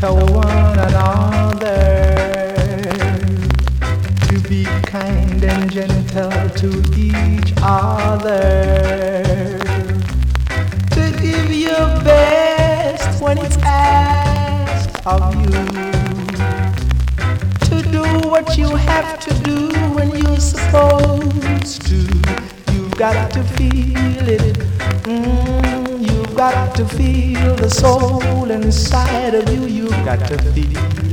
to one another, to be kind and gentle to each other, to give your best when it's asked of you, to do what you have to do when you're supposed to. You've got to feel it. You've got to feel the soul inside of you. You've got to feel